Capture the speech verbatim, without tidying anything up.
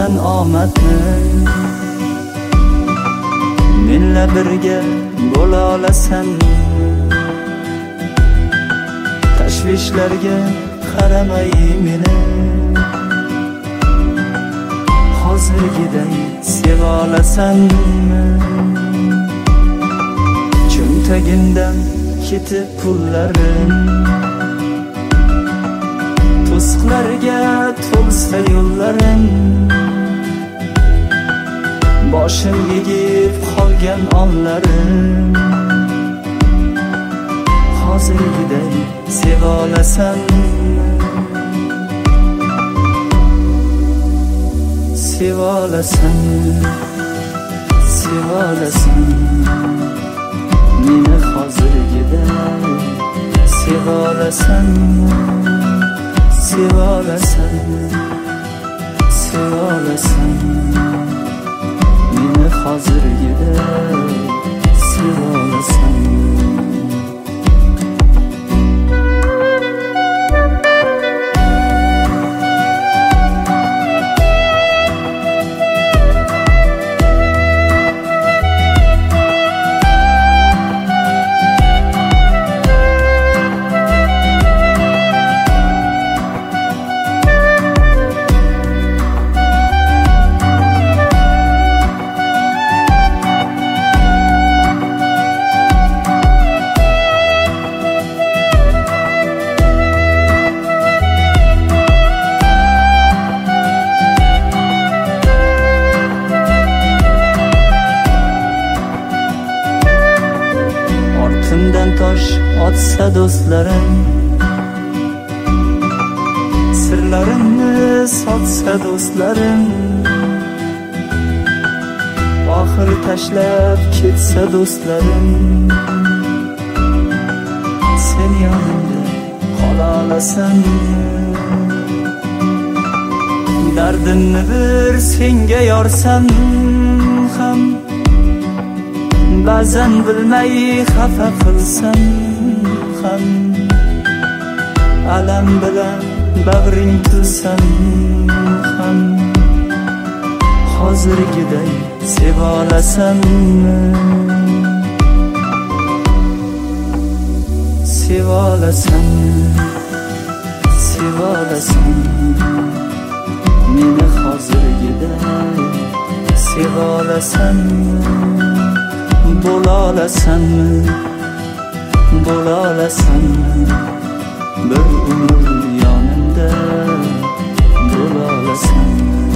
tilasan omadni, menla birga bo'la olasanmi? Tashvishlarga qaramay meni, hozirgiday seva olasanmi? Cho'ntagimdan ketib pullarim, to'siqlarga to'lsa yo'llarim, boshim egib qolgan onlarim, hozirgiday seva olasanmi? Seva olasanmi? Seva olasanmi? Meni hozirgiday seva olasanmi? Seva olasanmi? Seva olasanmi? Meni hozirgiday seva olasanmi? Ortimdan tosh otsa do'stlarim, sirlarimni sotsa do'stlarim, oxir tashlab ketsa do'stlarim, sen yonimda qola olasanmi? Dardimni bir senga yorsam ham, ba'zan bilmay xafa qilsam ham, alam bilan bag'ring tursam ham, hozirgiday seva olasanmi? Seva olasanmi? Seva olasanmi? Meni hozirgiday seva olasanmi? Bo'la olasanmi? Bo'la olasanmi? Bir umr yonimda bo'la olasanmi?